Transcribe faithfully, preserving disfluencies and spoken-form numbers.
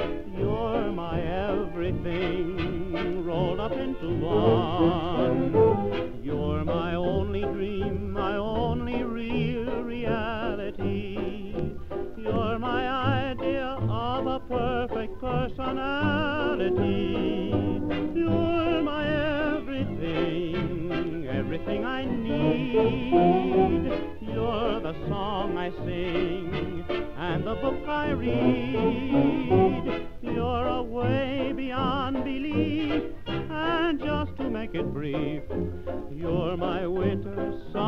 You're my everything rolled up into one. You're my only dream, my only real reality. You're my idea of a perfect personality. You're my everything, everything I need. You're the song I sing and the book I read. You're a way beyond belief, and just to make it brief, you're my winter sun.